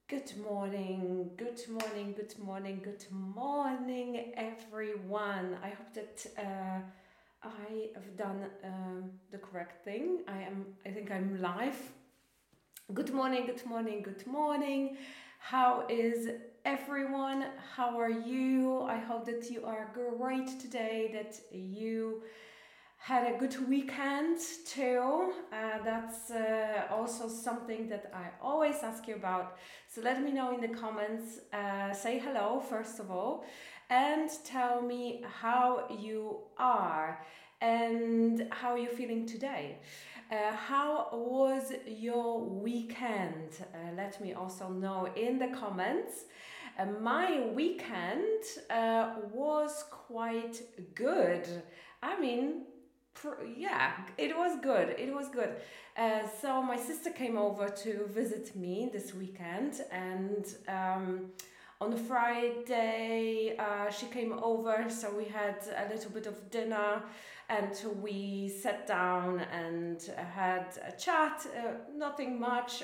Good morning, good morning, good morning, good morning, everyone. I hope that I have done the correct thing. I think I'm live. Good morning, good morning, good morning. How is everyone? How are you? I hope that you are great today, that you had a good weekend too. That's also something that I always ask you about. So let me know in the comments. Say hello, first of all, and tell me how you are and how you're feeling today. How was your weekend? Let me also know in the comments. My weekend was quite good. I mean, yeah, it was good. It was good. So my sister came over to visit me this weekend, and on Friday she came over. So we had a little bit of dinner, and we sat down and had a chat. Nothing much.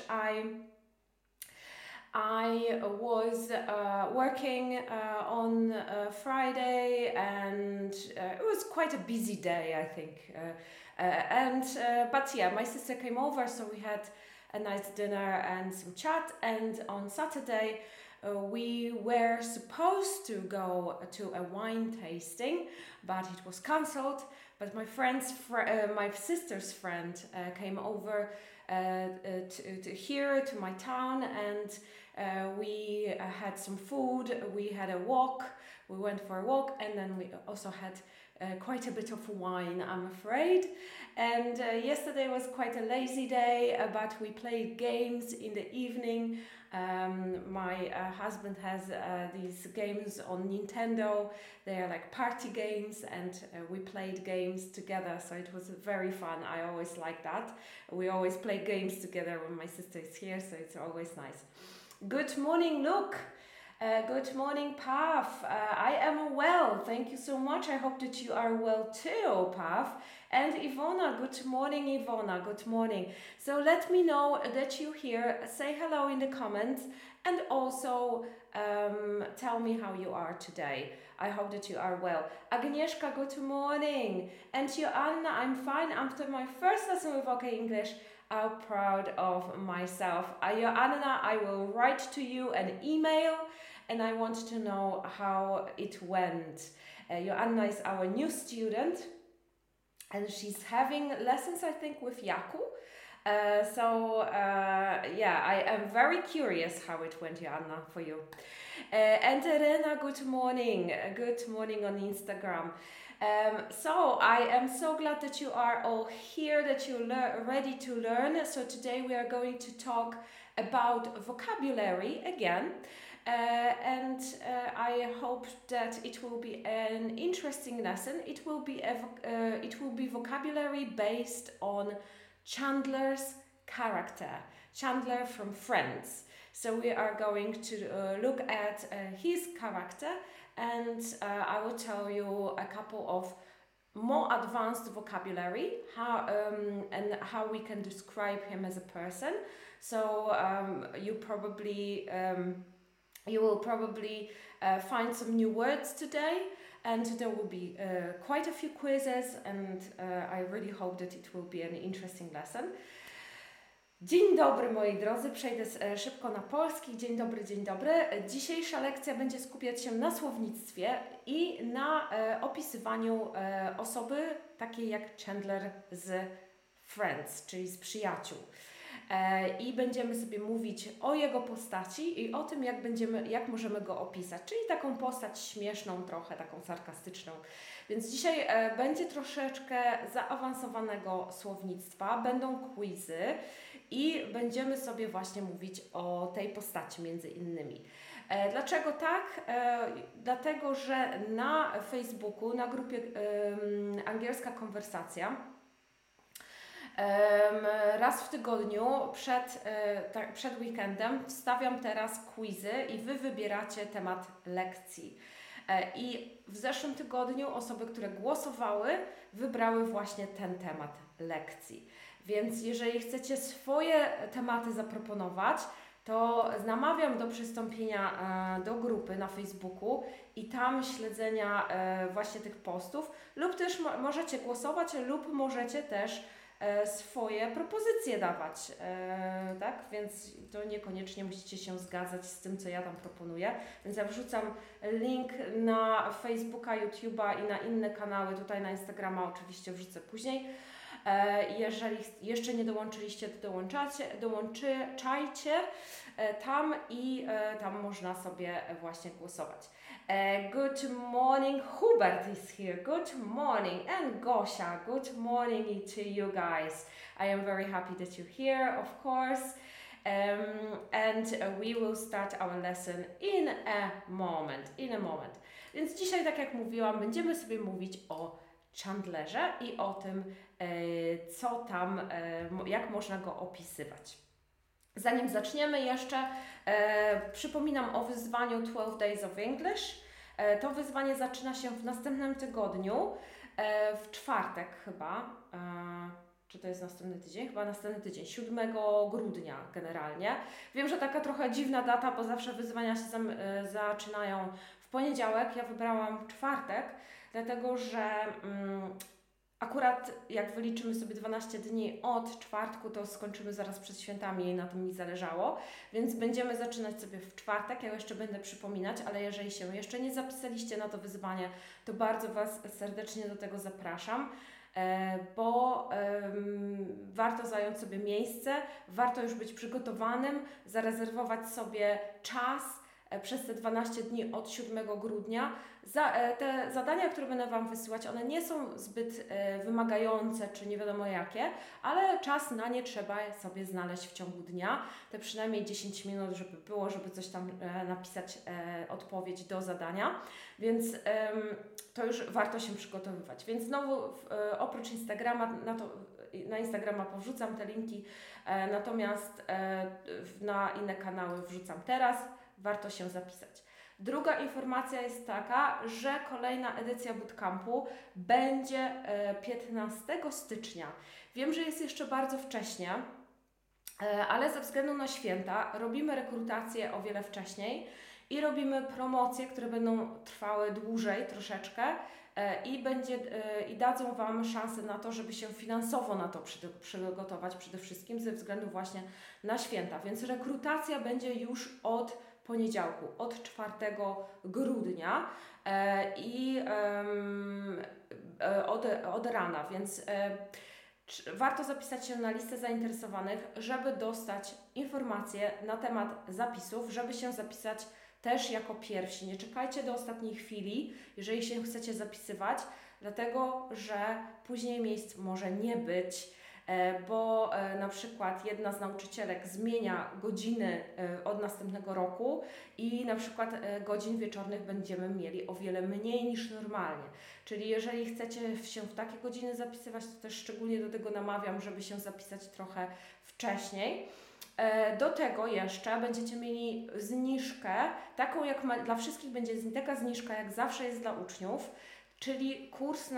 I was working on Friday, and it was quite a busy day, I think. But yeah, my sister came over, so we had a nice dinner and some chat. And on Saturday, we were supposed to go to a wine tasting, but it was cancelled. But my sister's friend came over to here to my town, and we had some food, we had a walk, we went for a walk, and then we also had quite a bit of wine, I'm afraid. And yesterday was quite a lazy day, but we played games in the evening. My husband has these games on Nintendo. They are like party games, and we played games together, so it was very fun. I always like that. We always play games together when my sister is here, so it's always nice. Good morning, Luke. Good morning, Pav. I am well, thank you so much. I hope that you are well too, Pav. And Ivona, good morning, Ivona, good morning. So let me know that you're here. Say hello in the comments, and also tell me how you are today. I hope that you are well. Agnieszka, good morning. And Joanna, I'm fine. After my first lesson with OK English, I'm proud of myself. Joanna, I will write to you an email, and I want to know how it went. Joanna is our new student, and she's having lessons, I think, with Yaku. Yeah, I am very curious how it went, Joanna, for you. And Elena, good morning. Good morning on Instagram. So I am so glad that you are all here, that you're ready to learn. So today we are going to talk about vocabulary again. I hope that it will be an interesting lesson. It will be vocabulary based on Chandler's character, Chandler from Friends. So we are going to look at his character, and I will tell you a couple of more advanced vocabulary, how we can describe him as a person. So you will probably find some new words today, and there will be quite a few quizzes, and I really hope that it will be an interesting lesson. Dzień dobry, moi drodzy, przejdę szybko na polski. Dzień dobry, dzień dobry. Dzisiejsza lekcja będzie skupiać się na słownictwie i na opisywaniu osoby takiej jak Chandler z Friends, czyli z przyjaciół. I będziemy sobie mówić o jego postaci i o tym, jak możemy go opisać, czyli taką postać śmieszną, trochę taką sarkastyczną. Więc dzisiaj będzie troszeczkę zaawansowanego słownictwa, będą quizy i będziemy sobie właśnie mówić o tej postaci między innymi. Dlaczego tak? Dlatego, że na Facebooku, na grupie Angielska Konwersacja, raz w tygodniu przed weekendem wstawiam teraz quizy i Wy wybieracie temat lekcji. I w zeszłym tygodniu osoby, które głosowały, wybrały właśnie ten temat lekcji. Więc jeżeli chcecie swoje tematy zaproponować, to namawiam do przystąpienia do grupy na Facebooku i tam śledzenia właśnie tych postów, lub też możecie głosować, lub możecie też swoje propozycje dawać, tak? Więc to niekoniecznie musicie się zgadzać z tym, co ja tam proponuję. Więc ja wrzucam link na Facebooka, YouTube'a i na inne kanały, tutaj na Instagrama oczywiście wrzucę później. Jeżeli jeszcze nie dołączyliście, to dołączajcie tam i tam można sobie właśnie głosować. Good morning, Hubert is here. Good morning, and Gosia. Good morning to you guys. I am very happy that you're here, of course. And we will start our lesson in a moment. Więc dzisiaj, tak jak mówiłam, będziemy sobie mówić o Chandlerze i o tym, co tam, jak można go opisywać. Zanim zaczniemy jeszcze, przypominam o wyzwaniu 12 Days of English. To wyzwanie zaczyna się w następnym tygodniu, w czwartek chyba. Czy to jest następny tydzień? Chyba następny tydzień, 7 grudnia generalnie. Wiem, że taka trochę dziwna data, bo zawsze wyzwania się zaczynają w poniedziałek. Ja wybrałam czwartek, dlatego że akurat jak wyliczymy sobie 12 dni od czwartku, to skończymy zaraz przed świętami i na tym mi zależało. Więc będziemy zaczynać sobie w czwartek, ja jeszcze będę przypominać, ale jeżeli się jeszcze nie zapisaliście na to wyzwanie, to bardzo Was serdecznie do tego zapraszam. Bo warto zająć sobie miejsce, warto już być przygotowanym, zarezerwować sobie czas przez te 12 dni od 7 grudnia. Te zadania, które będę Wam wysyłać, one nie są zbyt wymagające, czy nie wiadomo jakie, ale czas na nie trzeba sobie znaleźć w ciągu dnia, te przynajmniej 10 minut, żeby było, żeby coś tam napisać, odpowiedź do zadania, więc to już warto się przygotowywać. Więc znowu oprócz Instagrama, na Instagrama powrzucam te linki, natomiast na inne kanały wrzucam teraz, warto się zapisać. Druga informacja jest taka, że kolejna edycja bootcampu będzie 15 stycznia. Wiem, że jest jeszcze bardzo wcześnie, ale ze względu na święta robimy rekrutację o wiele wcześniej i robimy promocje, które będą trwały dłużej troszeczkę i dadzą Wam szansę na to, żeby się finansowo na to przygotować przede wszystkim ze względu właśnie na święta. Więc rekrutacja będzie już od poniedziałku, od 4 grudnia i od rana, więc warto zapisać się na listę zainteresowanych, żeby dostać informacje na temat zapisów, żeby się zapisać też jako pierwsi. Nie czekajcie do ostatniej chwili, jeżeli się chcecie zapisywać, dlatego że później miejsc może nie być, bo na przykład jedna z nauczycielek zmienia godziny od następnego roku i na przykład godzin wieczornych będziemy mieli o wiele mniej niż normalnie. Czyli jeżeli chcecie się w takie godziny zapisywać, to też szczególnie do tego namawiam, żeby się zapisać trochę wcześniej. Do tego jeszcze będziecie mieli zniżkę, taką jak dla wszystkich będzie taka zniżka, jak zawsze jest dla uczniów, czyli kurs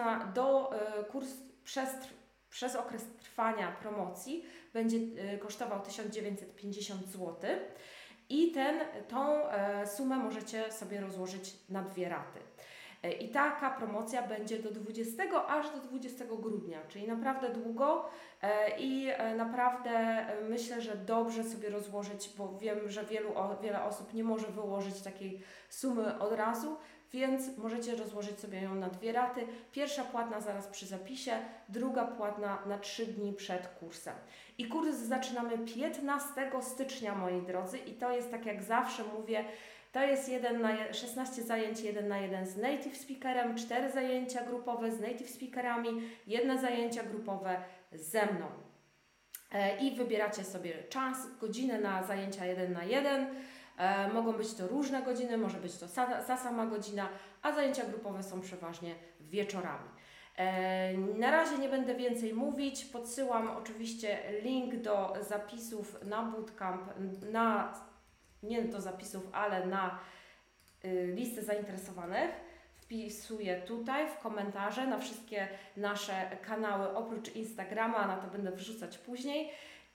przez okres trwania promocji będzie kosztował 1950 zł i tą sumę możecie sobie rozłożyć na 2 raty. I taka promocja będzie do 20 aż do 20 grudnia, czyli naprawdę długo i naprawdę myślę, że dobrze sobie rozłożyć, bo wiem, że wiele osób nie może wyłożyć takiej sumy od razu, więc możecie rozłożyć sobie ją na 2 raty. Pierwsza płatna zaraz przy zapisie, druga płatna na 3 dni przed kursem. I kurs zaczynamy 15 stycznia, moi drodzy, i to jest, tak jak zawsze mówię, to jest 16 zajęć 1 na 1 z native speakerem, 4 zajęcia grupowe z native speakerami, 1 zajęcia grupowe ze mną. I wybieracie sobie czas, godzinę na zajęcia 1 na 1. Mogą być to różne godziny, może być to ta sama godzina, a zajęcia grupowe są przeważnie wieczorami. Na razie nie będę więcej mówić, podsyłam oczywiście link do zapisów na bootcamp, nie do zapisów, ale na listę zainteresowanych. Wpisuję tutaj w komentarze na wszystkie nasze kanały oprócz Instagrama, na to będę wrzucać później.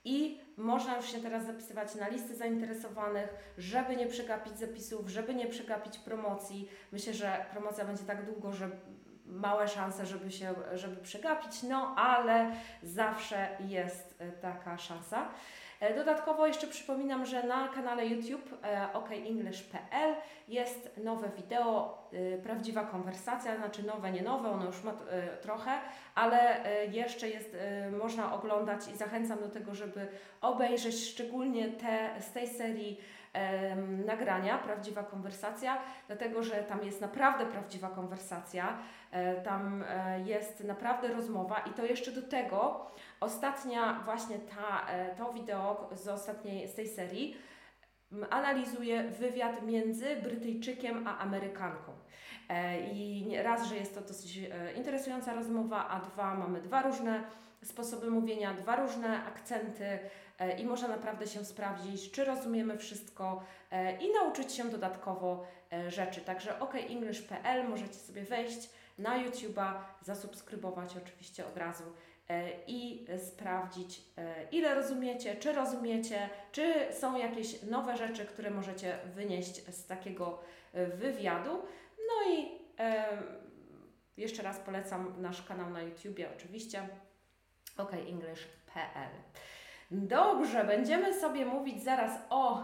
i można już się teraz zapisywać na listy zainteresowanych, żeby nie przegapić zapisów, żeby nie przegapić promocji. Myślę, że promocja będzie tak długo, że małe szanse, żeby przegapić, no ale zawsze jest taka szansa. Dodatkowo jeszcze przypominam, że na kanale YouTube okenglish.pl jest nowe wideo, prawdziwa konwersacja, znaczy nowe, nie nowe, ono już ma trochę, ale jeszcze jest, można oglądać i zachęcam do tego, żeby obejrzeć szczególnie z tej serii nagrania, prawdziwa konwersacja, dlatego że tam jest naprawdę prawdziwa konwersacja, tam jest naprawdę rozmowa i to jeszcze do tego ostatnia właśnie to wideo z tej serii analizuje wywiad między Brytyjczykiem a Amerykanką. I raz, że jest to dosyć interesująca rozmowa, a dwa, mamy dwa różne sposoby mówienia, dwa różne akcenty i można naprawdę się sprawdzić, czy rozumiemy wszystko i nauczyć się dodatkowo rzeczy. Także okenglish.pl możecie sobie wejść na YouTube'a, zasubskrybować oczywiście od razu i sprawdzić, ile rozumiecie, czy są jakieś nowe rzeczy, które możecie wynieść z takiego wywiadu. No i jeszcze raz polecam nasz kanał na YouTubie oczywiście, okenglish.pl. Dobrze, będziemy sobie mówić zaraz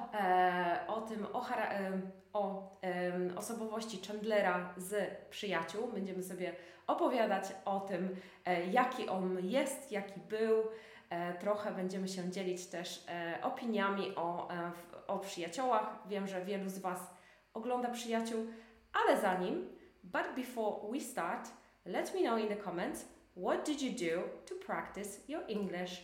o osobowości Chandlera z Przyjaciół. Będziemy sobie opowiadać o tym, jaki on jest, jaki był. Trochę będziemy się dzielić też opiniami o przyjaciołach. Wiem, że wielu z Was ogląda Przyjaciół, ale but before we start, let me know in the comments, what did you do to practice your English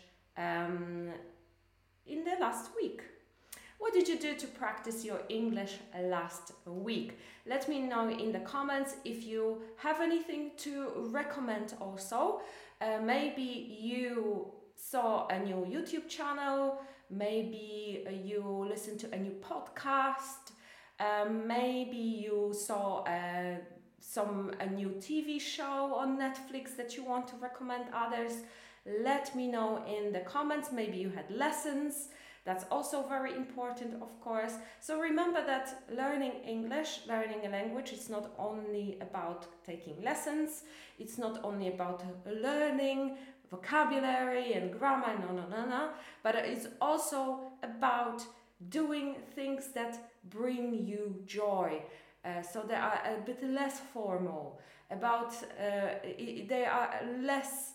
in the last week? What did you do to practice your English last week? Let me know in the comments if you have anything to recommend also. Maybe you saw a new YouTube channel, maybe you listened to a new podcast, maybe you saw a new TV show on Netflix that you want to recommend others. Let me know in the comments. Maybe you had lessons. That's also very important, of course. So remember that learning English, learning a language, it's not only about taking lessons. It's not only about learning vocabulary and grammar, no. But it's also about doing things that bring you joy. So they are a bit less formal. They are less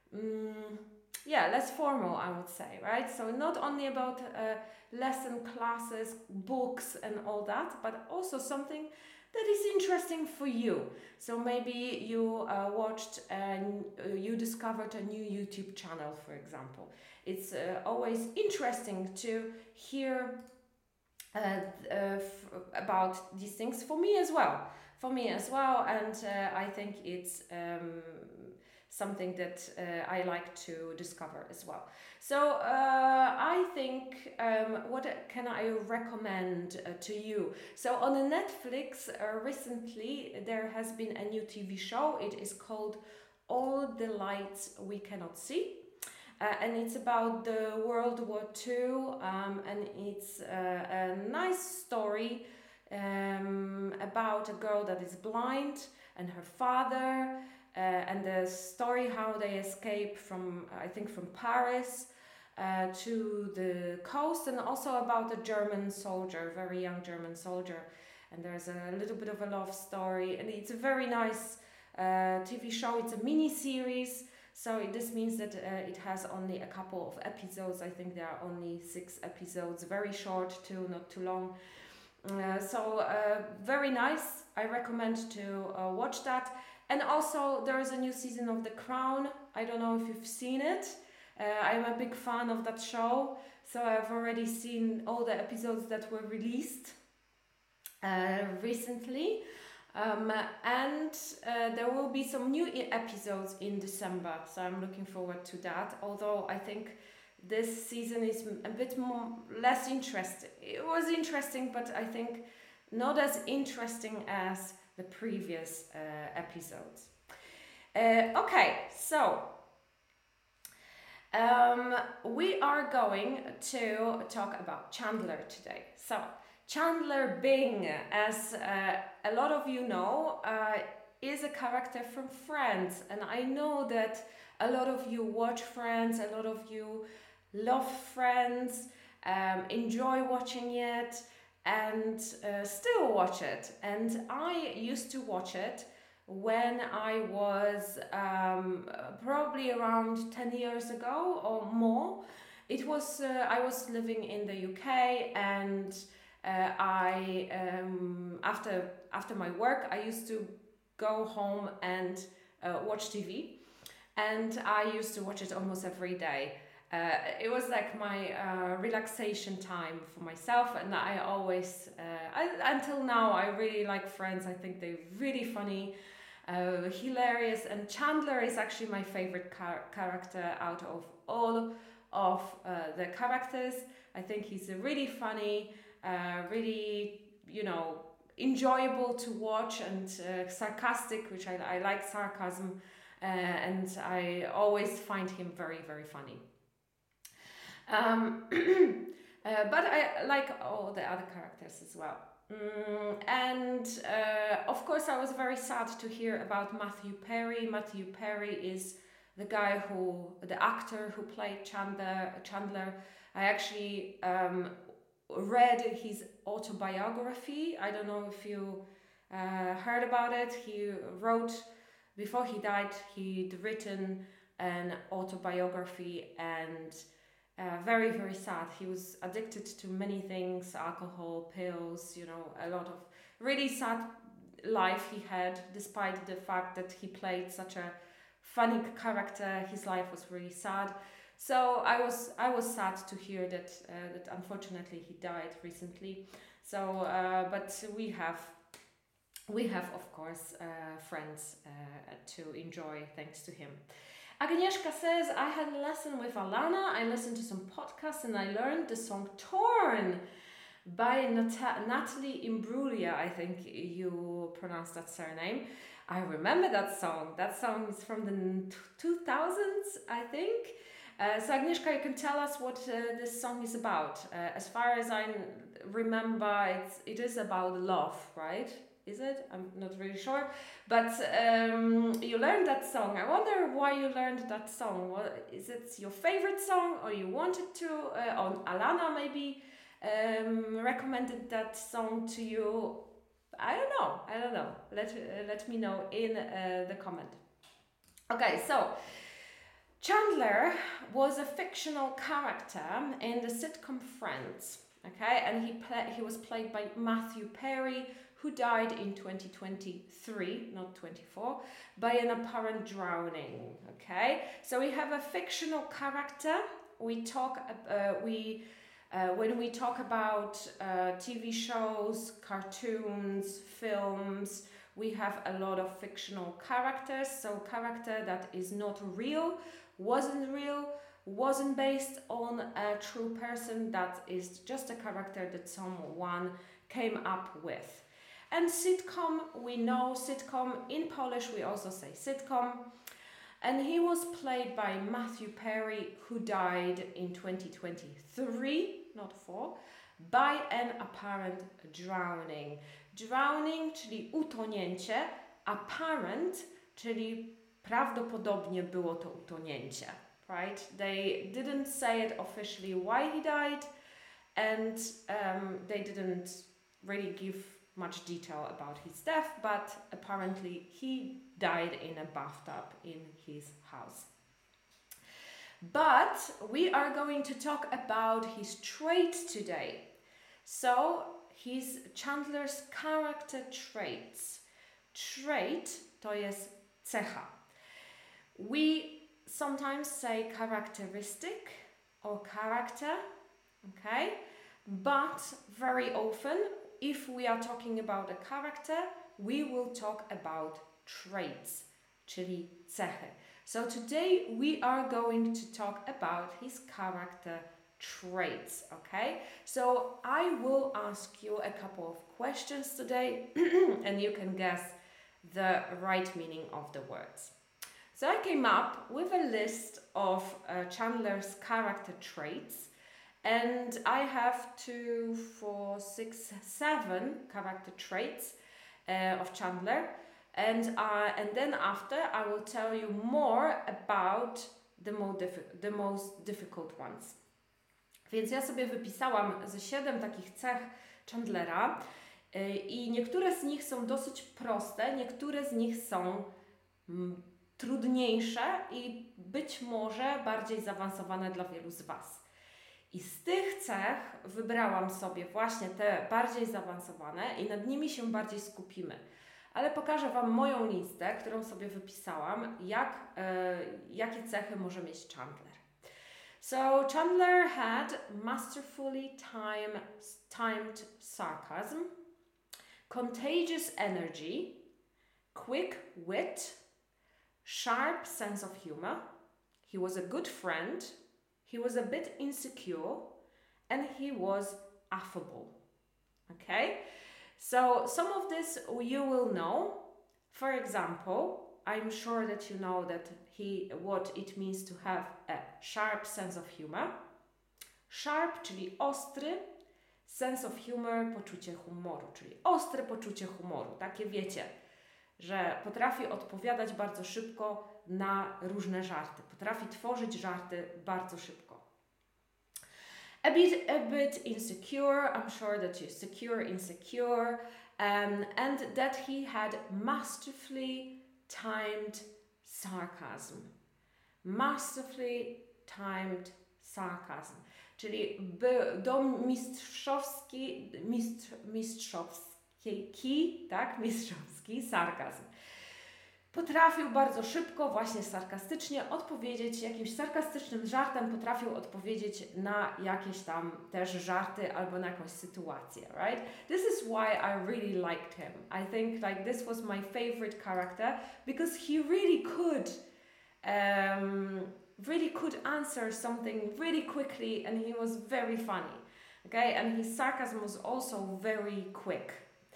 less formal, I would say, right? So not only about lesson classes, books and all that, but also something that is interesting for you. So maybe you you discovered a new YouTube channel, for example. It's always interesting to hear about these things for me as well. And I think it's something that I like to discover as well. So I think, what can I recommend to you? So on Netflix recently there has been a new TV show. It is called All the Lights We Cannot See. And it's about the World War II, and it's a nice story about a girl that is blind and her father, and the story how they escape from Paris to the coast, and also about a German soldier, very young German soldier, and there's a little bit of a love story, and it's a very nice TV show. It's a mini series, so this means that it has only a couple of episodes. I think there are only 6 episodes, very short too, not too long. So very nice. I recommend to watch that. And also there is a new season of The Crown. I don't know if you've seen it. I'm a big fan of that show, so I've already seen all the episodes that were released recently. And there will be some new episodes in December, so I'm looking forward to that. Although I think this season is a bit less interesting. It was interesting, but I think not as interesting as the previous episodes. Okay, so We are going to talk about Chandler today. So, Chandler Bing, as a lot of you know, is a character from Friends, and I know that a lot of you watch Friends, a lot of you love Friends, enjoy watching it, and still watch it. And I used to watch it when I was probably around 10 years ago or more. It was I was living in the UK, and I after my work I used to go home and watch TV, and I used to watch it almost every day. It was like my relaxation time for myself, and I always, until now, I really like Friends. I think they're really funny, hilarious, and Chandler is actually my favorite character out of all of the characters. I think he's really funny, really, enjoyable to watch, and sarcastic, which I like sarcasm, and I always find him very, very funny. But I like all the other characters as well. And of course, I was very sad to hear about Matthew Perry. Matthew Perry is the actor who played Chandler. I actually read his autobiography. I don't know if you heard about it. He wrote, before he died, he'd written an autobiography, and very, very sad. He was addicted to many things, alcohol, pills, a lot of really sad life he had, despite the fact that he played such a funny character. His life was really sad. So I was sad to hear that unfortunately he died recently. So but we have of course Friends to enjoy thanks to him. Agnieszka says, I had a lesson with Alana, I listened to some podcasts, and I learned the song Torn by Natalie Imbruglia, I think you pronounce that surname. I remember that song. That song is from the 2000s, I think. So Agnieszka, you can tell us what this song is about. As far as I remember, it is about love, right? Is it? I'm not really sure. But you learned that song. I wonder why you learned that song. Is it your favorite song, or you wanted to, or Alana maybe recommended that song to you? I don't know. Let me know in the comment. Okay, so Chandler was a fictional character in the sitcom Friends. Okay, and he was played by Matthew Perry, who died in 2023, not 24, by an apparent drowning. Okay, so we have a fictional character. When we talk about TV shows, cartoons, films, we have a lot of fictional characters. So character that is not real, wasn't based on a true person, that is just a character that someone came up with. And sitcom, we know sitcom, in Polish we also say sitcom. And he was played by Matthew Perry, who died in 2023, not 4, by an apparent drowning. Drowning, czyli utonięcie, apparent, czyli prawdopodobnie było to utonięcie, right? They didn't say it officially why he died, and they didn't really give much detail about his death, but apparently he died in a bathtub in his house. But we are going to talk about his traits today. So his Chandler's character traits. Trait to jest cecha. We sometimes say characteristic or character, okay? But very often, if we are talking about a character, we will talk about traits, czyli cechy. So today we are going to talk about his character traits, okay? So I will ask you a couple of questions today and you can guess the right meaning of the words. So I came up with a list of Chandler's character traits, and I have 2, 4, 6, 7 character traits of Chandler, and then after I will tell you more about the most difficult ones. Więc ja sobie wypisałam ze 7 takich cech Chandlera i niektóre z nich są dosyć proste, niektóre z nich są trudniejsze i być może bardziej zaawansowane dla wielu z Was. I z tych cech wybrałam sobie właśnie te bardziej zaawansowane i nad nimi się bardziej skupimy. Ale pokażę Wam moją listę, którą sobie wypisałam, jakie cechy może mieć Chandler. So Chandler had masterfully timed sarcasm, contagious energy, quick wit, sharp sense of humor. He was a good friend. He was a bit insecure, and he was affable. Okay? So some of this you will know. For example, I'm sure that you know what it means to have a sharp sense of humor. Sharp, czyli ostry, sense of humor, poczucie humoru, czyli ostre poczucie humoru. Takie wiecie, że potrafi odpowiadać bardzo szybko na różne żarty. Potrafi tworzyć żarty bardzo szybko. A bit insecure. I'm sure that you're secure, insecure. And that he had masterfully timed sarcasm. Masterfully timed sarcasm. Czyli mistrzowski sarkazm. Potrafił bardzo szybko, właśnie sarkastycznie odpowiedzieć, jakimś sarkastycznym żartem potrafił odpowiedzieć na jakieś tam też żarty albo na jakąś sytuację, right? This is why I really liked him. I think like this was my favorite character because he really could answer something really quickly and he was very funny, okay? And his sarcasm was also very quick.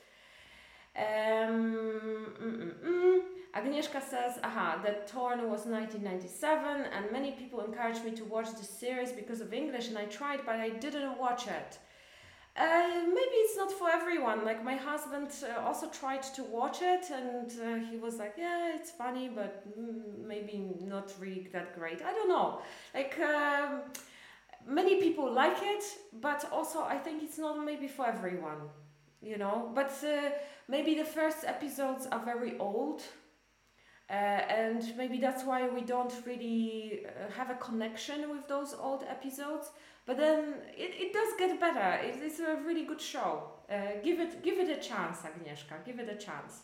Agnieszka says, that Torn was 1997 and many people encouraged me to watch the series because of English and I tried but I didn't watch it. Maybe it's not for everyone. Like my husband also tried to watch it and he was like, yeah, it's funny but maybe not really that great. I don't know. Like many people like it, but also I think it's not maybe for everyone, you know. But maybe the first episodes are very old. And maybe that's why we don't really have a connection with those old episodes. But then it does get better. It's a really good show. Give it a chance, Agnieszka. Give it a chance.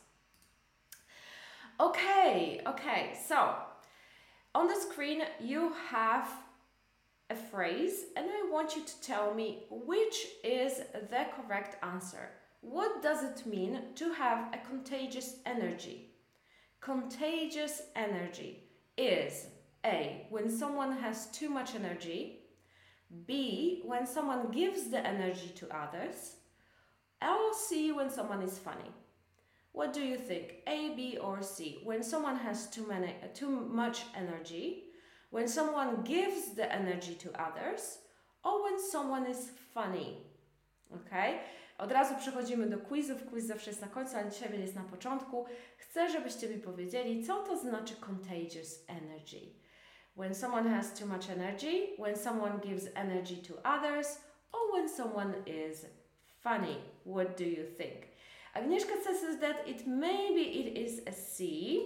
Okay. So on the screen you have a phrase, and I want you to tell me which is the correct answer. What does it mean to have a contagious energy? Contagious energy is A, when someone has too much energy, B, when someone gives the energy to others, or C, when someone is funny. What do you think? A, B, or C? When someone has too much energy, when someone gives the energy to others, or when someone is funny? Okay? Od razu przechodzimy do quizów. Quiz zawsze jest na końcu, ale dzisiaj jest na początku. Chcę, żebyście mi powiedzieli, co to znaczy contagious energy. When someone has too much energy, when someone gives energy to others, or when someone is funny. What do you think? Agnieszka says that maybe it is a C.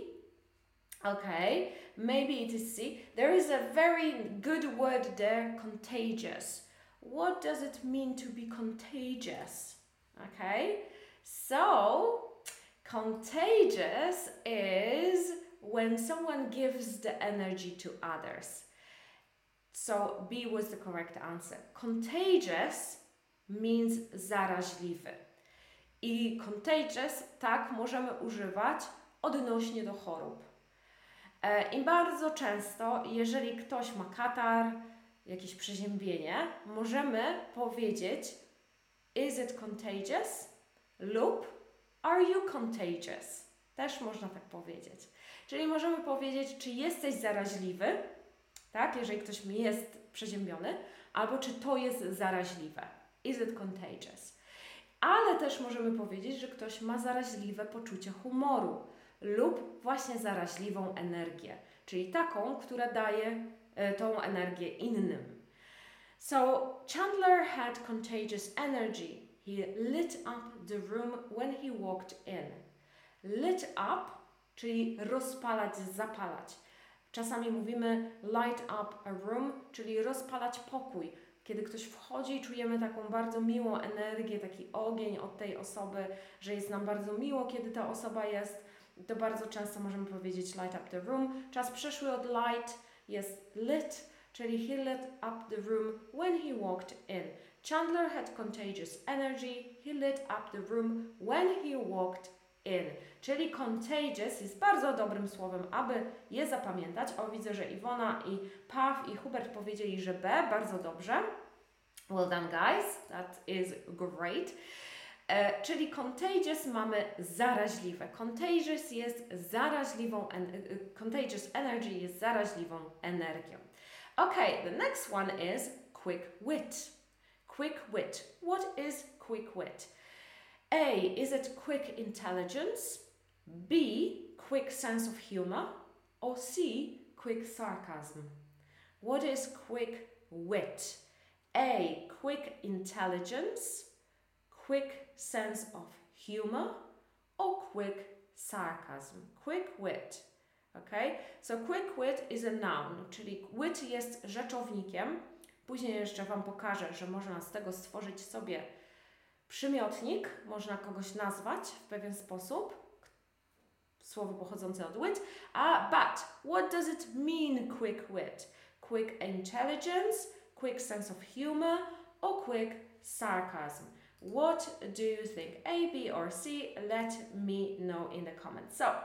Okay, maybe it is C. There is a very good word there, contagious. What does it mean to be contagious? Okay, so contagious is when someone gives the energy to others. So B was the correct answer. Contagious means zaraźliwy. I contagious tak możemy używać odnośnie do chorób. I bardzo często, jeżeli ktoś ma katar, jakieś przeziębienie, możemy powiedzieć is it contagious lub are you contagious? Też można tak powiedzieć. Czyli możemy powiedzieć, czy jesteś zaraźliwy, tak, jeżeli ktoś jest przeziębiony, albo czy to jest zaraźliwe. Is it contagious? Ale też możemy powiedzieć, że ktoś ma zaraźliwe poczucie humoru lub właśnie zaraźliwą energię, czyli taką, która daje tą energię innym. So Chandler had contagious energy. He lit up the room when he walked in. Lit up, czyli rozpalać, zapalać. Czasami mówimy light up a room, czyli rozpalać pokój. Kiedy ktoś wchodzi, czujemy taką bardzo miłą energię, taki ogień od tej osoby, że jest nam bardzo miło, kiedy ta osoba jest. To bardzo często możemy powiedzieć light up the room. Czas przeszły od light jest lit, czyli he lit up the room when he walked in. Chandler had contagious energy. He lit up the room when he walked in. Czyli contagious jest bardzo dobrym słowem, aby je zapamiętać. O, widzę, że Iwona i Paw i Hubert powiedzieli, że B. Bardzo dobrze. Well done, guys. That is great. Czyli contagious mamy zaraźliwe. Contagious jest zaraźliwą, contagious energy jest zaraźliwą energią. Okay, the next one is quick wit. Quick wit. What is quick wit? A, is it quick intelligence? B, quick sense of humor? Or C, quick sarcasm? What is quick wit? A, quick intelligence, quick sense of humor, or quick sarcasm? Quick wit. Okay? So quick wit is a noun, czyli wit jest rzeczownikiem. Później jeszcze Wam pokażę, że można z tego stworzyć sobie przymiotnik, można kogoś nazwać w pewien sposób, słowo pochodzące od wit, but what does it mean quick wit? Quick intelligence, quick sense of humor, or quick sarcasm? What do you think? A, B, or C? Let me know in the comments. So,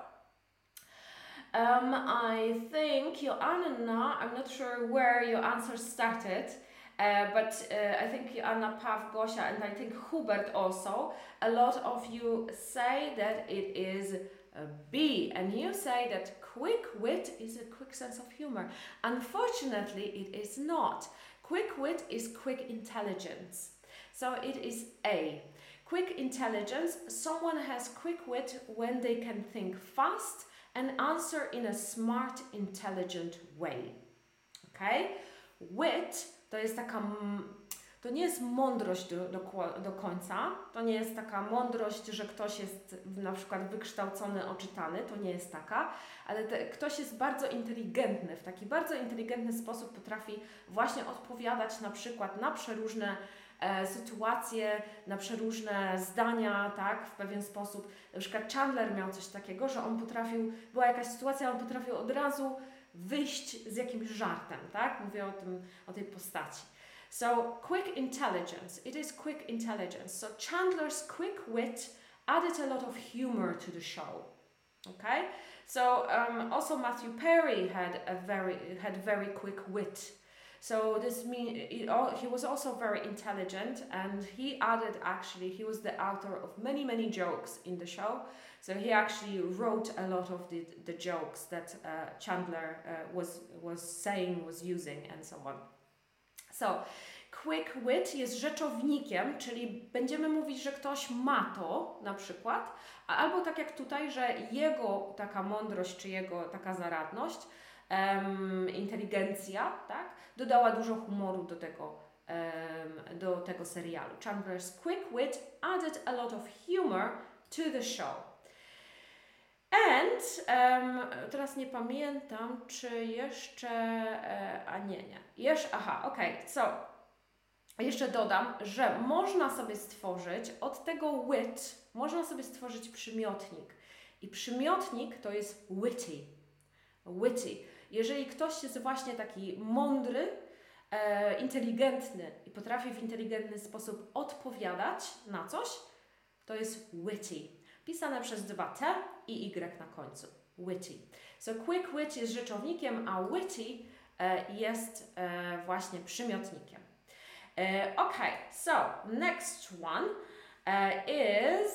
I think Joanna, I'm not sure where your answer started, but I think Joanna, Pav, Gosia, and I think Hubert also. A lot of you say that it is B, and you say that quick wit is a quick sense of humor. Unfortunately, it is not. Quick wit is quick intelligence. So it is A. Quick intelligence, someone has quick wit when they can think fast and answer in a smart, intelligent way. Okay? Wit to jest taka, to nie jest mądrość do końca, to nie jest taka mądrość, że ktoś jest na przykład wykształcony, oczytany, to nie jest taka, ale ktoś jest bardzo inteligentny, w taki bardzo inteligentny sposób potrafi właśnie odpowiadać na przykład na przeróżne sytuacje, na przeróżne zdania, tak, w pewien sposób. Na przykład Chandler miał coś takiego, że on potrafił, była jakaś sytuacja, on potrafił od razu wyjść z jakimś żartem, tak? Mówię o tej postaci. So, quick intelligence. It is quick intelligence. So, Chandler's quick wit added a lot of humor to the show. Okay? So, also Matthew Perry had very quick wit. So this means he was also very intelligent, and he was the author of many jokes in the show. So he actually wrote a lot of the jokes that Chandler was saying, was using, and so on. So quick wit jest rzeczownikiem, czyli będziemy mówić, że ktoś ma to na przykład, albo tak jak tutaj, że jego taka mądrość, czy jego taka zaradność, inteligencja, tak, dodała dużo humoru do tego serialu. Chandler's quick wit added a lot of humor to the show. And teraz nie pamiętam, czy jeszcze, jeszcze dodam, że można sobie stworzyć od tego wit, można sobie stworzyć przymiotnik. I przymiotnik to jest witty. Witty. Jeżeli ktoś jest właśnie taki mądry, inteligentny i potrafi w inteligentny sposób odpowiadać na coś, to jest witty. Pisane przez 2T i Y na końcu. Witty. So quick wit jest rzeczownikiem, a witty jest właśnie przymiotnikiem. Okay, so next one is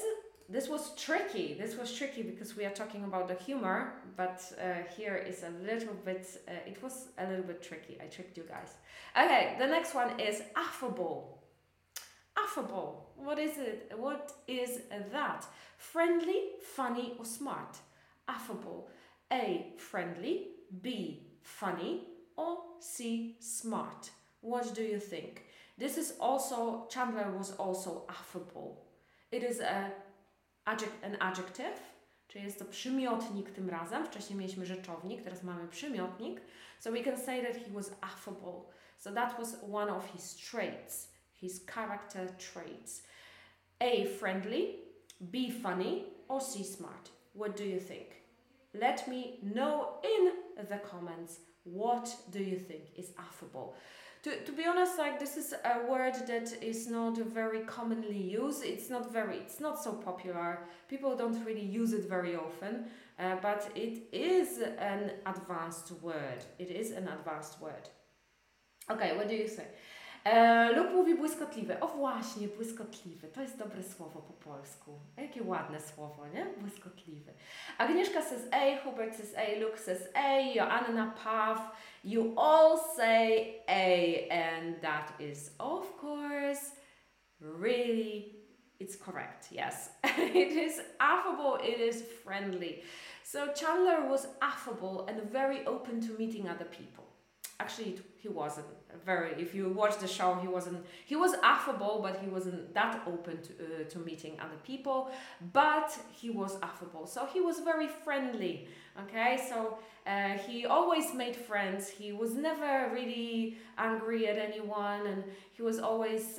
This was tricky. This was tricky because we are talking about the humor, but here is a little bit, it was a little bit tricky. I tricked you guys. Okay, the next one is affable. Affable. What is it? What is that? Friendly, funny, or smart? Affable. A, friendly. B, funny. Or C, smart? What do you think? This is also, Chandler was also affable. It is an adjective, czyli jest to przymiotnik tym razem. Wcześniej mieliśmy rzeczownik, teraz mamy przymiotnik. So we can say that he was affable. So that was one of his traits, his character traits. A, friendly, B, funny, or C, smart? What do you think? Let me know in the comments, what do you think is affable? To be honest, like, this is a word that is not very commonly used. It's not so popular. People don't really use it very often, but it is an advanced word. It is an advanced word. Okay, what do you say? Lub mówi błyskotliwy. O właśnie, błyskotliwy. To jest dobre słowo po polsku. Jakie ładne słowo, nie? Błyskotliwy. Agnieszka says A, Hubert says A, Luke says A, Joanna, Pav. You all say A, and that is, of course, really, it's correct. Yes, it is affable, it is friendly. So Chandler was affable and very open to meeting other people. Actually, he wasn't very, if you watch the show, he was affable, but he wasn't that open to meeting other people, but he was affable. So he was very friendly, okay? So he always made friends. He was never really angry at anyone, and he was always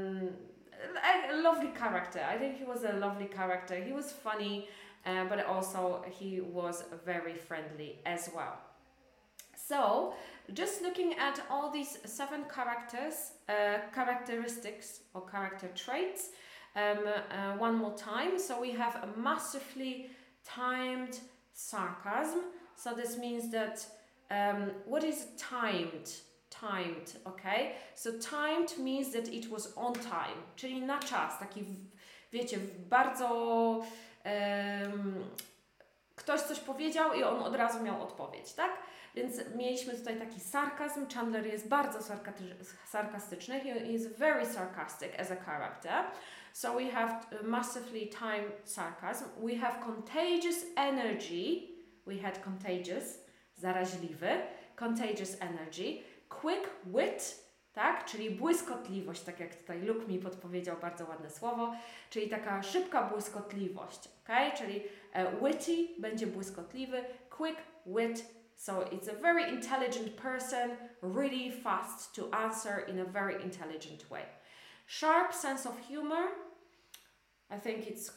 a lovely character. I think he was a lovely character. He was funny, but also he was very friendly as well. So, just looking at all these 7 characteristics or character traits, one more time. So we have a massively timed sarcasm. So this means that, what is timed? Timed, okay? So timed means that it was on time, czyli na czas, taki, wiecie, bardzo... ktoś coś powiedział i on od razu miał odpowiedź, tak? Więc mieliśmy tutaj taki sarkazm. Chandler jest bardzo sarkastyczny. He is very sarcastic as a character. So we have massively timed sarcasm. We have contagious energy. We had contagious, zaraźliwy. Contagious energy. Quick wit, tak? Czyli błyskotliwość, tak jak tutaj Luke mi podpowiedział, bardzo ładne słowo. Czyli taka szybka błyskotliwość, ok? Czyli witty będzie błyskotliwy. Quick wit. So it's a very intelligent person, really fast to answer in a very intelligent way. Sharp sense of humor. I think it's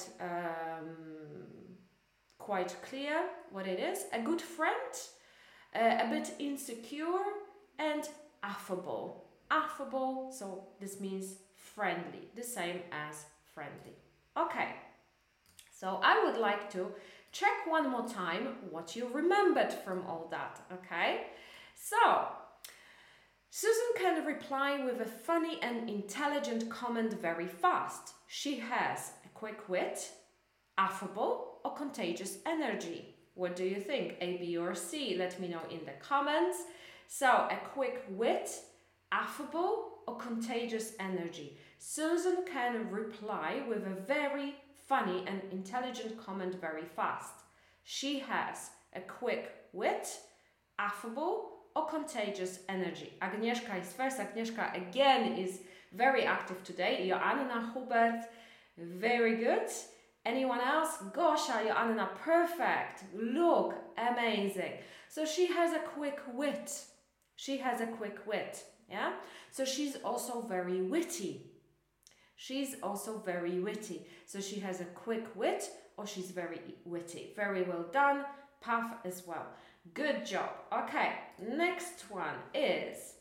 quite clear what it is. A good friend, a bit insecure, and affable. Affable, so this means friendly, the same as friendly. Okay, so I would like to check one more time what you remembered from all that, okay? So, Susan can reply with a funny and intelligent comment very fast. She has a quick wit, affable, or contagious energy. What do you think? A, B, or C? Let me know in the comments. So, a quick wit, affable, or contagious energy. Susan can reply with a very funny and intelligent comment very fast. She has a quick wit, affable, or contagious energy. Agnieszka is first. Agnieszka again is very active today. Joanna, Hubert, very good. Anyone else? Gosia, Joanna, perfect. Look, amazing. So she has a quick wit. She has a quick wit, yeah? So she's also very witty. She's also very witty. So she has a quick wit or she's very witty. Very well done. Pav as well. Good job. Okay, next one is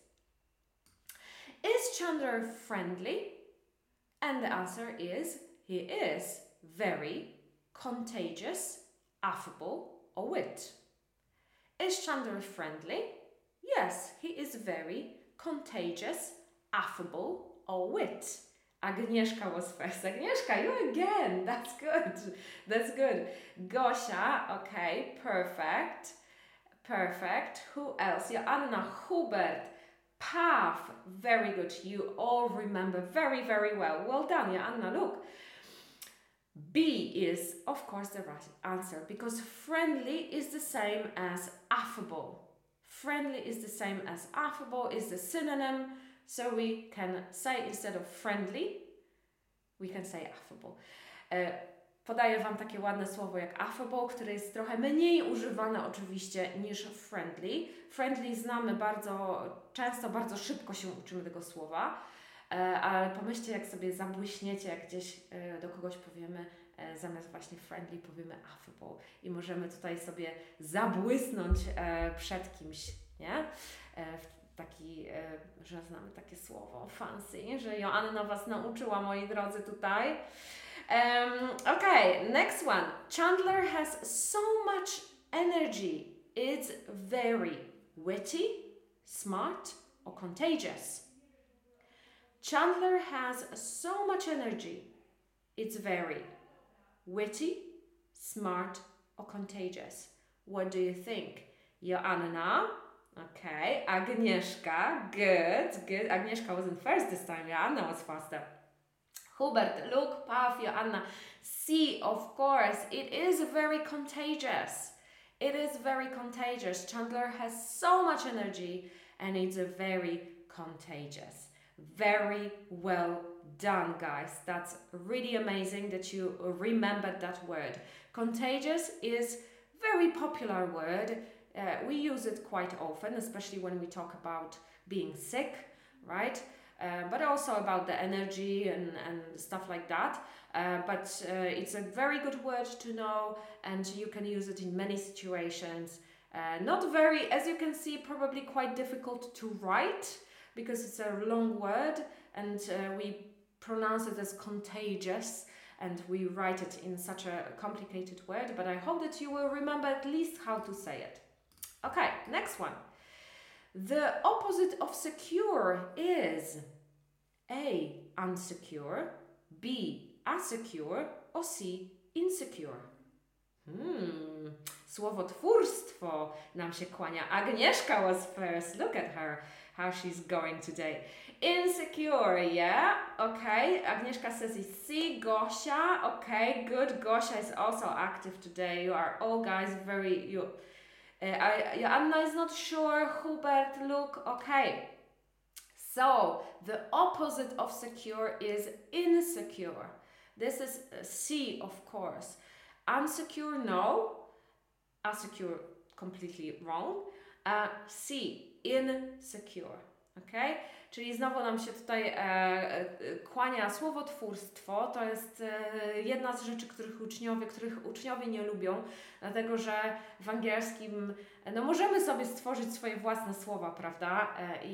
Chandler friendly? And the answer is he is very contagious, affable, or wit. Is Chandler friendly? Yes, he is very contagious, affable, or wit. Agnieszka was first. Agnieszka, you again. That's good. That's good. Gosia, okay, perfect. Perfect. Who else? Joanna, Hubert, Path. Very good. You all remember very, very well. Well done, Joanna. Look. B is, of course, the right answer because friendly is the same as affable. Friendly is the same as affable, is the synonym. So we can say instead of friendly, we can say affable. Podaję Wam takie ładne słowo jak affable, które jest trochę mniej używane oczywiście niż friendly. Friendly znamy bardzo często, bardzo szybko się uczymy tego słowa, ale pomyślcie, jak sobie zabłyśniecie, jak gdzieś do kogoś powiemy, zamiast właśnie friendly powiemy affable i możemy tutaj sobie zabłysnąć przed kimś, nie? Taki, że znamy takie słowo fancy, że Joanna Was nauczyła, moi drodzy, tutaj. Okay, next one. Chandler has so much energy. It's very witty, smart, or contagious. Chandler has so much energy. It's very witty, smart, or contagious. What do you think? Joanna? Okay. Agnieszka? Good, good. Agnieszka wasn't first this time. Joanna was faster. Hubert, look, Pav, Joanna. C, of course. It is very contagious. It is very contagious. Chandler has so much energy and it's very contagious. Very well done, guys. That's really amazing that you remembered that word. Contagious is a very popular word. We use it quite often, especially when we talk about being sick, right? But also about the energy and stuff like that. But it's a very good word to know, and you can use it in many situations. Not very, as you can see, probably quite difficult to write because it's a long word and we pronounce it as contagious and we write it in such a complicated word, but I hope that you will remember at least how to say it. Okay, next one. The opposite of secure is A, unsecure, B, asecure, or C, insecure. Słowotwórstwo nam się kłania. Agnieszka was first. Look at her, how she's going today. Insecure, yeah? Okay, Agnieszka says it's C. Gosia, okay, good. Gosia is also active today. You are all guys very... Joanna is not sure. Hubert, look, okay. So, the opposite of secure is insecure. This is C, of course. Unsecure, no. Asecure, completely wrong. C, insecure. Okay? Czyli znowu nam się tutaj kłania słowotwórstwo. To jest jedna z rzeczy, których uczniowie nie lubią, dlatego że w angielskim no możemy sobie stworzyć swoje własne słowa, prawda?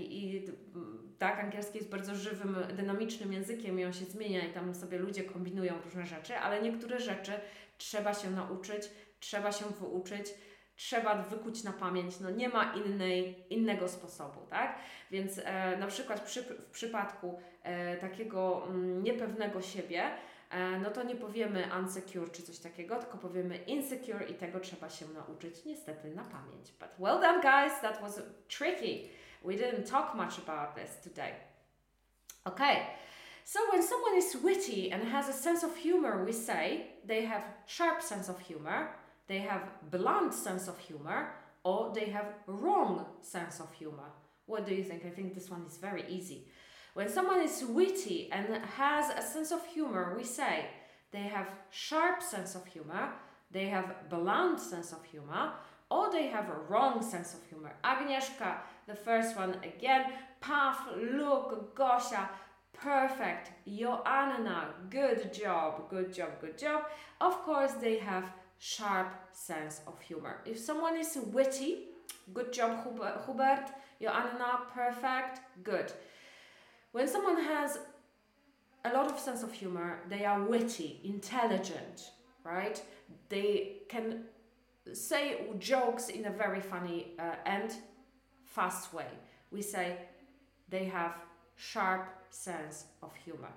Tak, angielski jest bardzo żywym, dynamicznym językiem i on się zmienia i tam sobie ludzie kombinują różne rzeczy, ale niektóre rzeczy trzeba się nauczyć, trzeba się wyuczyć, trzeba wykuć na pamięć, no nie ma innego sposobu, tak? Więc na przykład w przypadku takiego niepewnego siebie, no to nie powiemy unsecure czy coś takiego, tylko powiemy insecure i tego trzeba się nauczyć niestety na pamięć. But well done guys, that was tricky. We didn't talk much about this today. Okay, so when someone is witty and has a sense of humor, we say they have sharp sense of humor, they have blunt sense of humor, or they have wrong sense of humor. What do you think? I think this one is very easy. When someone is witty and has a sense of humor, we say they have sharp sense of humor, they have blunt sense of humor, or they have a wrong sense of humor. Agnieszka, the first one again. Pav, look, Gosia, perfect. Joanna, good job, good job, good job. Of course, they have sharp sense of humor. If someone is witty, good job, Hubert. Joanna, perfect, good. When someone has a lot of sense of humor, they are witty, intelligent, right? They can say jokes in a very funny and fast way. We say they have sharp sense of humor.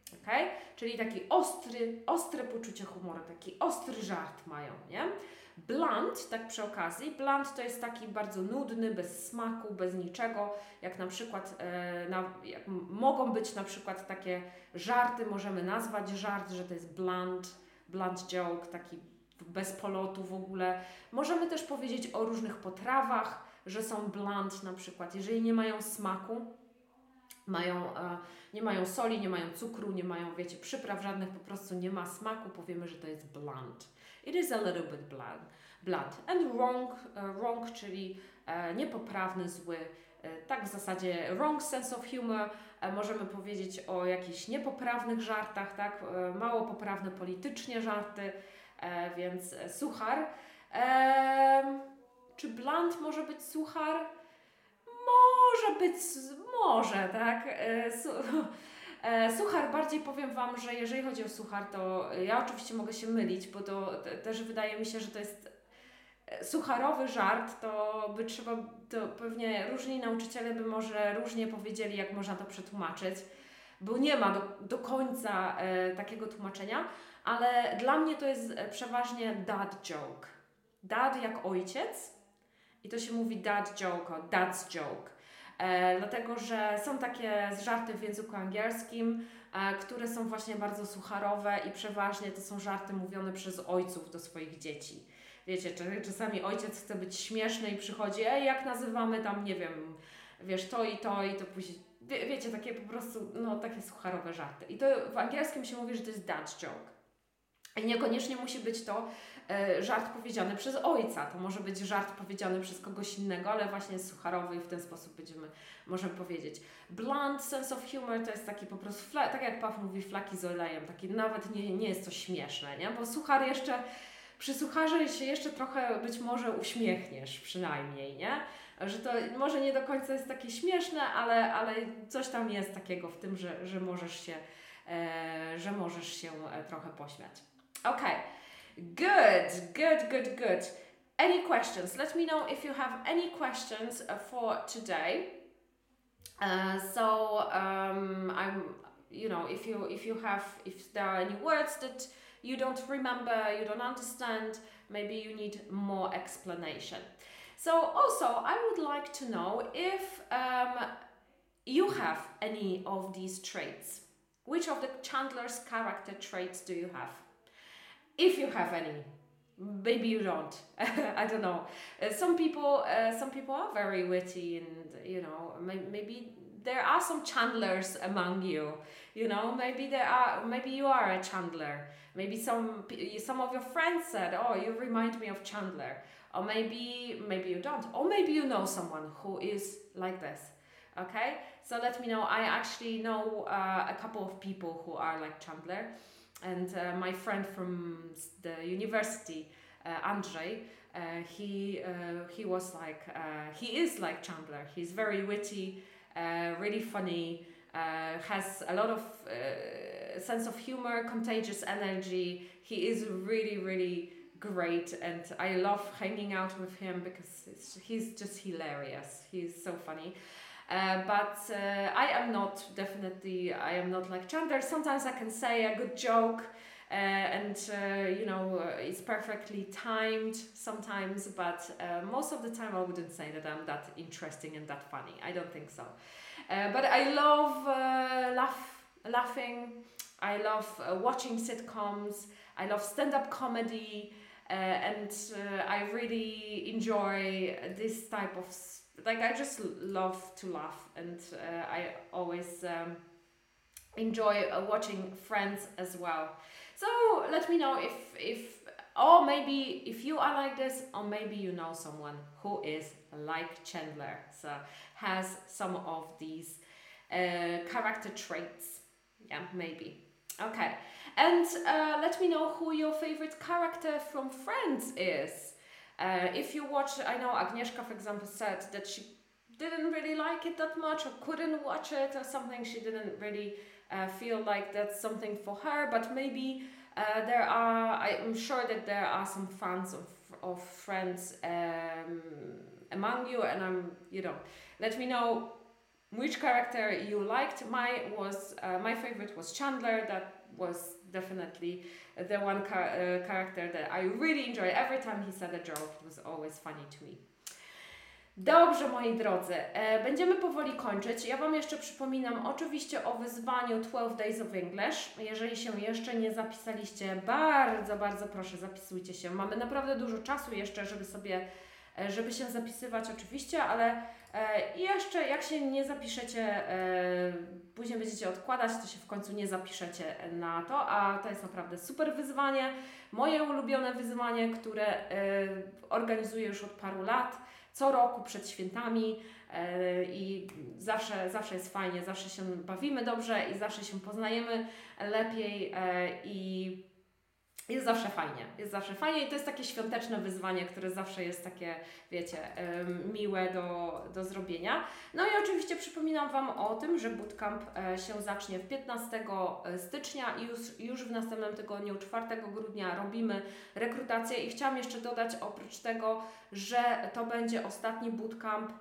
Okay? Czyli taki ostre poczucie humoru, taki ostry żart mają, nie? Blunt, tak przy okazji, blunt to jest taki bardzo nudny, bez smaku, bez niczego, jak na przykład, jak mogą być na przykład takie żarty, możemy nazwać żart, że to jest blunt joke, taki bez polotu w ogóle. Możemy też powiedzieć o różnych potrawach, że są blunt na przykład, jeżeli nie mają smaku, nie mają soli, nie mają cukru, nie mają, wiecie, przypraw żadnych, po prostu nie ma smaku, powiemy, że to jest blunt. It is a little bit blunt. And wrong, czyli niepoprawny, zły. Tak w zasadzie wrong sense of humor. Możemy powiedzieć o jakichś niepoprawnych żartach, tak? Mało poprawne politycznie żarty, więc suchar. Czy blunt może być suchar? Może, tak? Suchar, bardziej powiem Wam, że jeżeli chodzi o suchar, to ja oczywiście mogę się mylić, bo to też wydaje mi się, że to jest sucharowy żart, to pewnie różni nauczyciele by może różnie powiedzieli, jak można to przetłumaczyć, bo nie ma do końca takiego tłumaczenia, ale dla mnie to jest przeważnie dad joke. Dad jak ojciec i to się mówi dad joke, o dad's joke. Dlatego, że są takie żarty w języku angielskim, które są właśnie bardzo sucharowe i przeważnie to są żarty mówione przez ojców do swoich dzieci. Wiecie, czasami ojciec chce być śmieszny i przychodzi, jak nazywamy tam, nie wiem, wiesz, to i to później, wiecie, takie po prostu, no takie sucharowe żarty. I to w angielskim się mówi, że to jest dad's joke. I niekoniecznie musi być to żart powiedziany przez ojca. To może być żart powiedziany przez kogoś innego, ale właśnie jest sucharowy i w ten sposób możemy powiedzieć. Blunt sense of humor to jest taki po prostu, tak jak Paweł mówi, flaki z olejem. Taki nawet nie jest to śmieszne, nie? Bo suchar jeszcze, przy sucharze się jeszcze trochę być może uśmiechniesz przynajmniej, nie? Że to może nie do końca jest takie śmieszne, ale coś tam jest takiego w tym, że możesz się trochę pośmiać. Okay, good. Any questions? Let me know if you have any questions for today. If there are any words that you don't remember, you don't understand, maybe you need more explanation. So also, I would like to know if you have any of these traits. Which of the Chandler's character traits do you have? If you have any, maybe you don't. I don't know. Some people are very witty, and maybe there are some Chandlers among you. Maybe you are a Chandler. Maybe some of your friends said, "Oh, you remind me of Chandler." Or maybe you don't. Or maybe you know someone who is like this. Okay, so let me know. I actually know a couple of people who are like Chandler. And my friend from the university, Andrzej, he is like Chandler. He's very witty, really funny, has a lot of sense of humor, contagious energy. He is really, really great, and I love hanging out with him because he's just hilarious. He's so funny. But I am not like Chandler. Sometimes I can say a good joke and it's perfectly timed sometimes, but most of the time I wouldn't say that I'm that interesting and that funny. I don't think so. But I love laughing. I love watching sitcoms. I love stand-up comedy, and I really enjoy this type of I just love to laugh, and I always enjoy watching Friends as well. So let me know or maybe if you are like this, or maybe you know someone who is like Chandler, so has some of these character traits. Yeah, maybe. Okay, and let me know who your favorite character from Friends is. If you watch, I know Agnieszka, for example, said that she didn't really like it that much or couldn't watch it or something. She didn't really feel like that's something for her, but maybe I'm sure that there are some fans of Friends among you, and let me know which character you liked. My favorite was Chandler. That was definitely the one character that I really enjoyed. Every time he said a joke, it was always funny to me. Dobrze, moi drodzy, będziemy powoli kończyć. Ja Wam jeszcze przypominam oczywiście o wyzwaniu 12 Days of English. Jeżeli się jeszcze nie zapisaliście, bardzo, bardzo proszę, zapisujcie się. Mamy naprawdę dużo czasu jeszcze, żeby się zapisywać oczywiście, ale jeszcze jak się nie zapiszecie, później będziecie odkładać, to się w końcu nie zapiszecie na to, a to jest naprawdę super wyzwanie. Moje ulubione wyzwanie, które organizuję już od paru lat. Co roku przed świętami i zawsze jest fajnie, zawsze się bawimy dobrze i zawsze się poznajemy lepiej i jest zawsze fajnie i to jest takie świąteczne wyzwanie, które zawsze jest takie, wiecie, miłe do zrobienia. No i oczywiście przypominam Wam o tym, że bootcamp się zacznie 15 stycznia i już w następnym tygodniu, 4 grudnia robimy rekrutację i chciałam jeszcze dodać oprócz tego, że to będzie ostatni bootcamp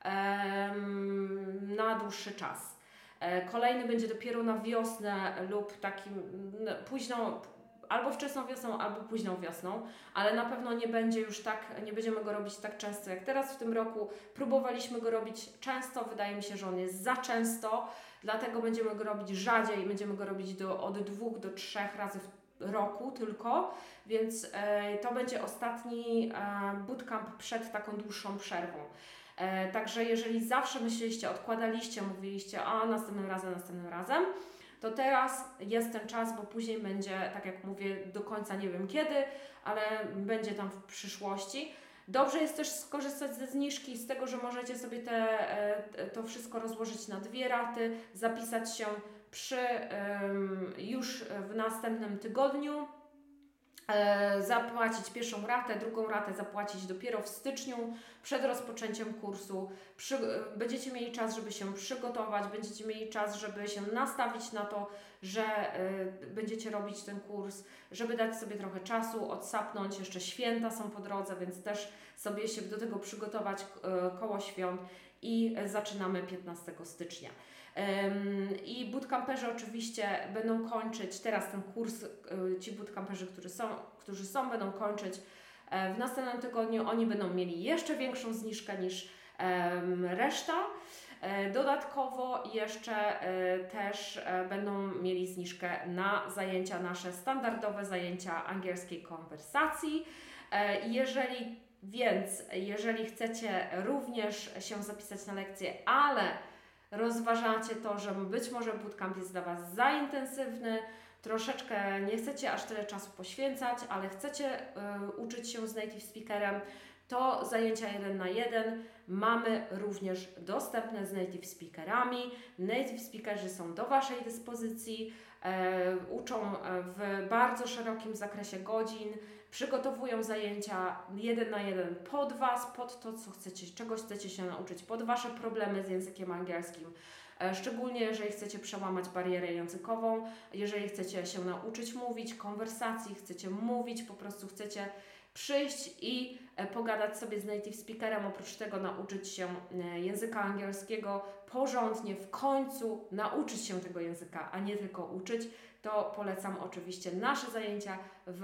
na dłuższy czas. Kolejny będzie dopiero na wiosnę lub takim późną, albo wczesną wiosną, albo późną wiosną, ale na pewno nie będzie już nie będziemy go robić tak często jak teraz w tym roku. Próbowaliśmy go robić często, wydaje mi się, że on jest za często, dlatego będziemy go robić rzadziej, będziemy go robić od 2 do 3 razy w roku tylko, więc to będzie ostatni bootcamp przed taką dłuższą przerwą. Także jeżeli zawsze myśleliście, odkładaliście, mówiliście, a następnym razem, to teraz jest ten czas, bo później będzie, tak jak mówię, do końca nie wiem kiedy, ale będzie tam w przyszłości. Dobrze jest też skorzystać ze zniżki, z tego, że możecie sobie to wszystko rozłożyć na 2 raty, zapisać się już w następnym tygodniu, zapłacić pierwszą ratę, drugą ratę zapłacić dopiero w styczniu przed rozpoczęciem kursu. Będziecie mieli czas, żeby się przygotować, będziecie mieli czas, żeby się nastawić na to, że będziecie robić ten kurs, żeby dać sobie trochę czasu, odsapnąć, jeszcze święta są po drodze, więc też sobie się do tego przygotować koło świąt i zaczynamy 15 stycznia. I bootcamperzy oczywiście będą kończyć teraz ten kurs, ci bootcamperzy, którzy są, będą kończyć w następnym tygodniu. Oni będą mieli jeszcze większą zniżkę niż reszta. Dodatkowo jeszcze też będą mieli zniżkę na zajęcia, nasze standardowe zajęcia angielskiej konwersacji. Jeżeli chcecie również się zapisać na lekcję, ale rozważacie to, że być może bootcamp jest dla Was za intensywny, troszeczkę nie chcecie aż tyle czasu poświęcać, ale chcecie uczyć się z native speakerem, to zajęcia 1 na 1 mamy również dostępne z native speakerami. Native speakerzy są do Waszej dyspozycji, uczą w bardzo szerokim zakresie godzin, przygotowują zajęcia 1 na 1 pod Was, pod to, co chcecie, czegoś chcecie się nauczyć, pod Wasze problemy z językiem angielskim. Szczególnie jeżeli chcecie przełamać barierę językową, jeżeli chcecie się nauczyć mówić, konwersacji, chcecie mówić, po prostu chcecie przyjść i pogadać sobie z native speakerem, oprócz tego nauczyć się języka angielskiego porządnie, w końcu nauczyć się tego języka, a nie tylko uczyć, to polecam oczywiście nasze zajęcia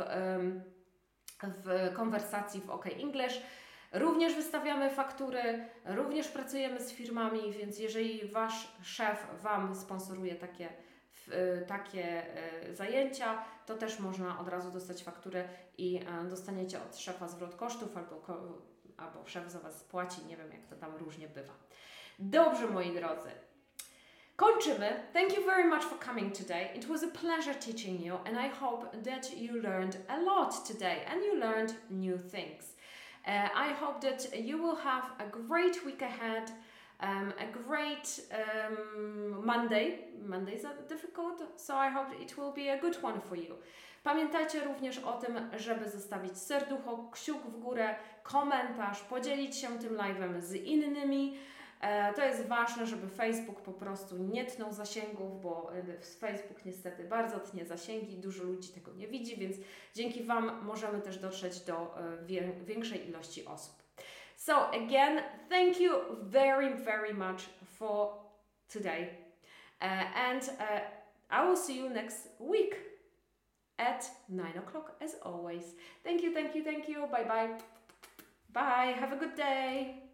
w konwersacji w OK English. Również wystawiamy faktury, również pracujemy z firmami, więc jeżeli Wasz szef Wam sponsoruje takie zajęcia, to też można od razu dostać fakturę i dostaniecie od szefa zwrot kosztów albo szef za Was płaci, nie wiem jak to tam różnie bywa. Dobrze, moi drodzy. Kończymy. Thank you very much for coming today. It was a pleasure teaching you and I hope that you learned a lot today and you learned new things. I hope that you will have a great week ahead, a great Monday. Mondays are difficult, so I hope it will be a good one for you. Pamiętajcie również o tym, żeby zostawić serducho, kciuk w górę, komentarz, podzielić się tym live'em z innymi. To jest ważne, żeby Facebook po prostu nie tnął zasięgów, bo Facebook niestety bardzo tnie zasięgi, dużo ludzi tego nie widzi, więc dzięki Wam możemy też dotrzeć do większej ilości osób. So again, thank you very, very much for today. And I will see you next week at 9 o'clock as always. Thank you. Bye bye. Bye. Have a good day.